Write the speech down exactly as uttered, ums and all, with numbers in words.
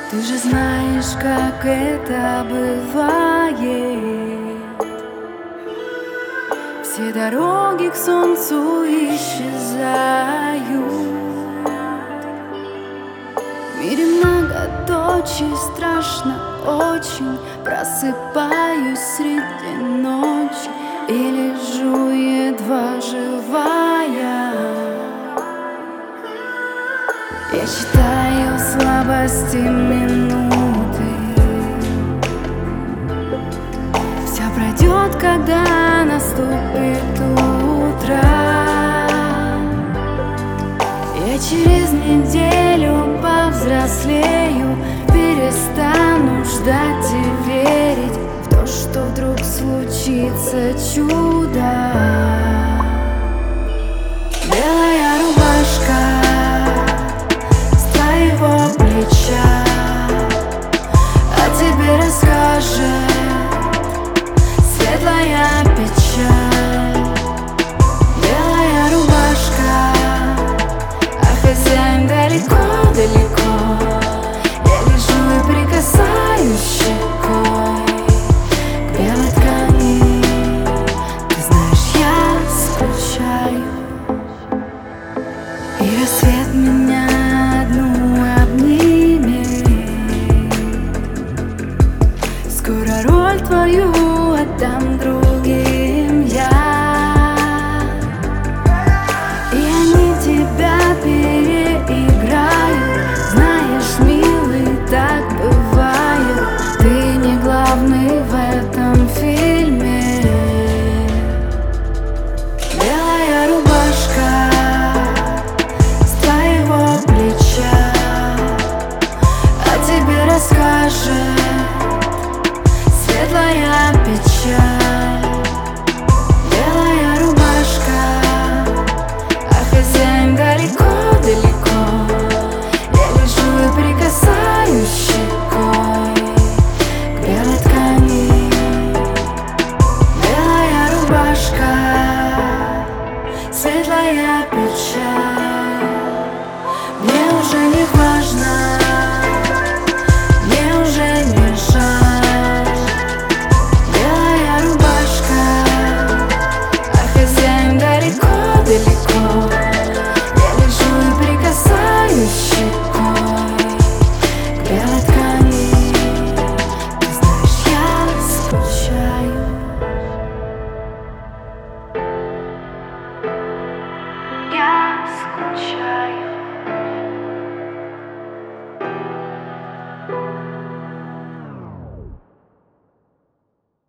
Ты же знаешь, как это бывает. Все дороги к солнцу исчезают. В мире многоточий, страшно очень. Просыпаюсь среди ночи и лежу едва живая. Я считаю слабости минуты. Все пройдет, когда наступит утро. Я через неделю повзрослею, перестану ждать и верить в то, что вдруг случится чудо. Белая рубашка с твоего плеча о тебе расскажет светлая печаль. Белая рубашка, а хозяин далеко-далеко. Я лежу и прикасаюсь щекой к белой ткани. Ты знаешь, я скучаю. И рассвет меня одну обнимет. Скоро роль твою отдам другим я, и они тебя переиграют. Знаешь, милый, так бывает. Ты не главный в этом фильме. Белая рубашка с твоего плеча о тебе расскажет светлая печаль. Белая рубашка, а хозяин далеко-далеко. Я лежу и прикасаюсь щекой к белой ткани. Белая рубашка, светлая печаль. Мне уже не важно, мне уже не жаль. Белая рубашка, а хозяин далеко-далеко. Я лежу и прикасаюсь щекой к белой ткани. Ты знаешь, я скучаю. Я скучаю.